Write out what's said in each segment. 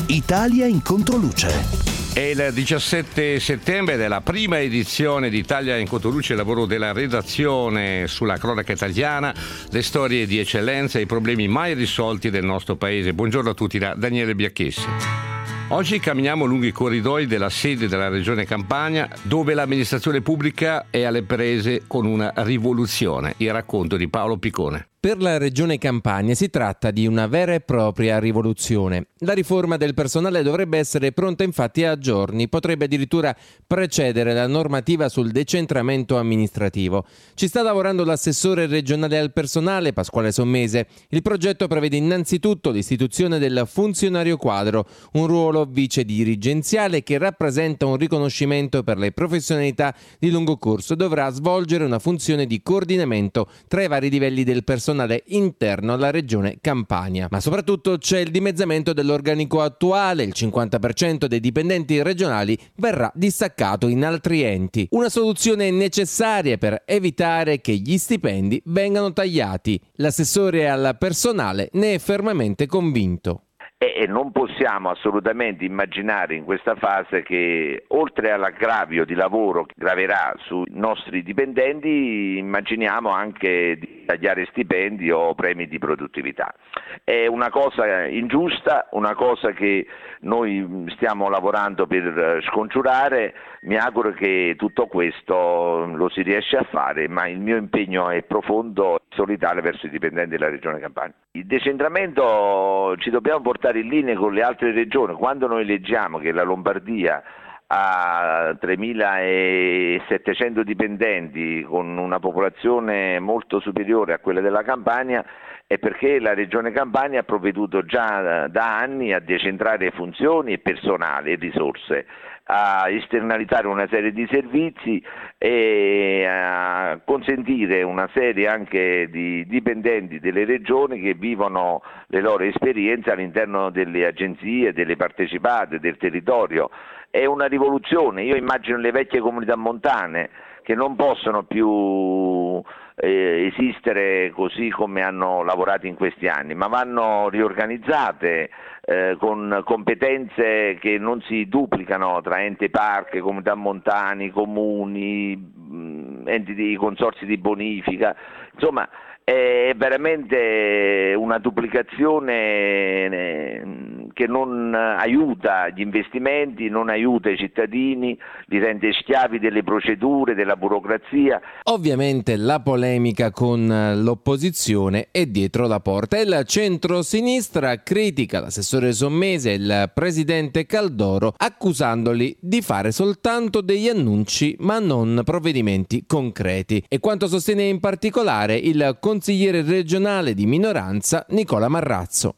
Italia in controluce. È il 17 settembre della prima edizione di Italia in controluce, il lavoro della redazione sulla cronaca italiana, le storie di eccellenza e i problemi mai risolti del nostro paese. Buongiorno a tutti da Daniele Biacchessi. Oggi camminiamo lungo i corridoi della sede della Regione Campania, dove l'amministrazione pubblica è alle prese con una rivoluzione. Il racconto di Paolo Piccone. Per la Regione Campania si tratta di una vera e propria rivoluzione. La riforma del personale dovrebbe essere pronta infatti a giorni, potrebbe addirittura precedere la normativa sul decentramento amministrativo. Ci sta lavorando l'assessore regionale al personale Pasquale Sommese. Il progetto prevede innanzitutto l'istituzione del funzionario quadro, un ruolo vice dirigenziale che rappresenta un riconoscimento per le professionalità di lungo corso e dovrà svolgere una funzione di coordinamento tra i vari livelli del personale interno alla regione Campania. Ma soprattutto c'è il dimezzamento dell'organico attuale, il 50% dei dipendenti regionali verrà distaccato in altri enti. Una soluzione necessaria per evitare che gli stipendi vengano tagliati. L'assessore al personale ne è fermamente convinto. E non possiamo assolutamente immaginare in questa fase che, oltre all'aggravio di lavoro che graverà sui nostri dipendenti, immaginiamo anche di tagliare stipendi o premi di produttività. È una cosa ingiusta, una cosa che noi stiamo lavorando per scongiurare. Mi auguro che tutto questo lo si riesce a fare, ma il mio impegno è profondo e solidale verso i dipendenti della Regione Campania. Il decentramento ci dobbiamo portare in linea con le altre regioni. Quando noi leggiamo che la Lombardia ha 3.700 dipendenti con una popolazione molto superiore a quella della Campania, è perché la Regione Campania ha provveduto già da anni a decentrare funzioni e personale e risorse, a esternalizzare una serie di servizi e a consentire una serie anche di dipendenti delle regioni che vivono le loro esperienze all'interno delle agenzie, delle partecipate, del territorio. È una rivoluzione. Io immagino le vecchie comunità montane che non possono più esistere così come hanno lavorato in questi anni, ma vanno riorganizzate con competenze che non si duplicano tra ente parchi, comunità montane, comuni, enti di consorzi di bonifica. Insomma, è veramente una duplicazione che non aiuta gli investimenti, non aiuta i cittadini, li rende schiavi delle procedure, della burocrazia. Ovviamente la polemica con l'opposizione è dietro la porta e il centro-sinistra critica l'assessore Sommese e il presidente Caldoro, accusandoli di fare soltanto degli annunci ma non provvedimenti concreti. E quanto sostiene in particolare il consigliere regionale di minoranza Nicola Marrazzo.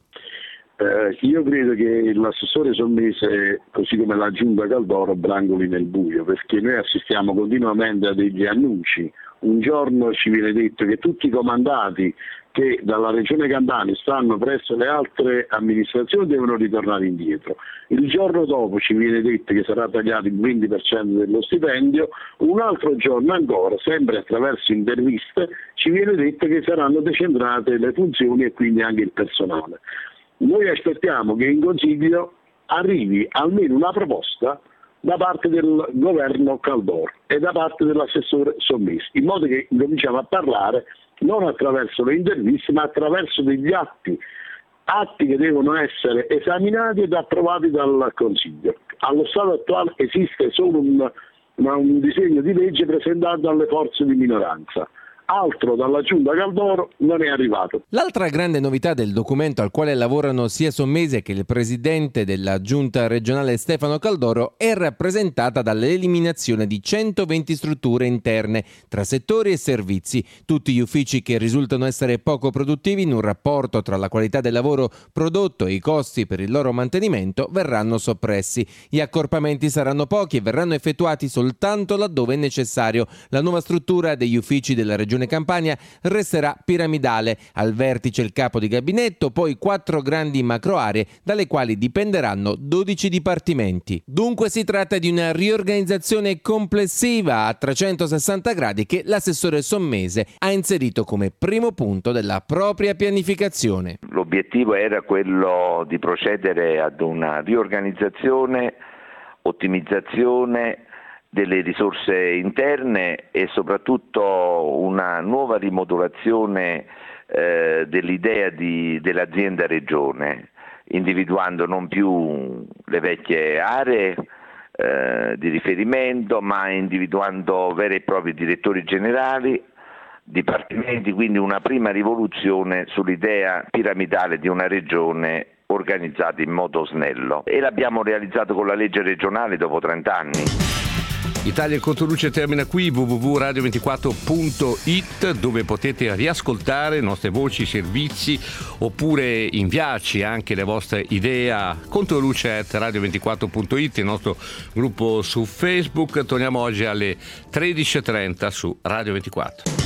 Io credo che l'assessore Sommese, così come la giunta Caldoro, brangoli nel buio, perché noi assistiamo continuamente a degli annunci. Un giorno ci viene detto che tutti i comandati che dalla Regione Campania stanno presso le altre amministrazioni devono ritornare indietro. Il giorno dopo ci viene detto che sarà tagliato il 20% dello stipendio, un altro giorno ancora, sempre attraverso interviste, ci viene detto che saranno decentrate le funzioni e quindi anche il personale. Noi aspettiamo che in Consiglio arrivi almeno una proposta da parte del governo Caldoro e da parte dell'assessore Sommese, in modo che cominciamo a parlare non attraverso le interviste ma attraverso degli atti che devono essere esaminati ed approvati dal Consiglio. Allo stato attuale esiste solo un disegno di legge presentato dalle forze di minoranza. Altro dalla giunta Caldoro non è arrivato. L'altra grande novità del documento al quale lavorano sia Sommese che il presidente della giunta regionale Stefano Caldoro è rappresentata dall'eliminazione di 120 strutture interne tra settori e servizi. Tutti gli uffici che risultano essere poco produttivi in un rapporto tra la qualità del lavoro prodotto e i costi per il loro mantenimento verranno soppressi. Gli accorpamenti saranno pochi e verranno effettuati soltanto laddove è necessario. La nuova struttura degli uffici della regione Regione Campania resterà piramidale. Al vertice il capo di gabinetto, poi 4 grandi macroaree dalle quali dipenderanno 12 dipartimenti. Dunque si tratta di una riorganizzazione complessiva a 360 gradi che l'assessore Sommese ha inserito come primo punto della propria pianificazione. L'obiettivo era quello di procedere ad una riorganizzazione, ottimizzazione delle risorse interne e soprattutto una nuova rimodulazione dell'idea dell'azienda regione, individuando non più le vecchie aree di riferimento, ma individuando veri e propri direttori generali, dipartimenti, quindi una prima rivoluzione sull'idea piramidale di una regione organizzata in modo snello, e l'abbiamo realizzato con la legge regionale dopo 30 anni. Italia in Controluce termina qui. www.radio24.it, dove potete riascoltare nostre voci, servizi, oppure inviarci anche le vostre idee a controluce@radio24.it, il nostro gruppo su Facebook. Torniamo oggi alle 13.30 su Radio 24.